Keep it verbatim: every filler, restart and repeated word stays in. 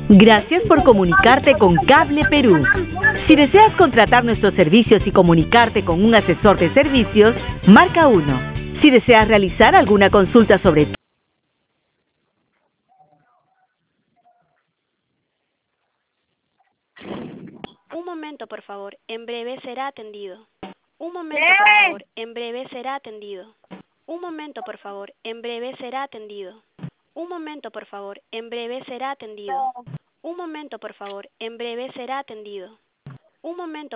Gracias por comunicarte con Cable Perú. Si deseas contratar nuestros servicios y comunicarte con un asesor de servicios, marca uno. Si deseas realizar alguna consulta sobre Un momento, por favor. En breve será atendido. Un momento, por favor. En breve será atendido. Un momento, por favor. En breve será atendido. Un momento, por favor. En breve será atendido. Un momento, por favor. En breve será atendido. Un momento.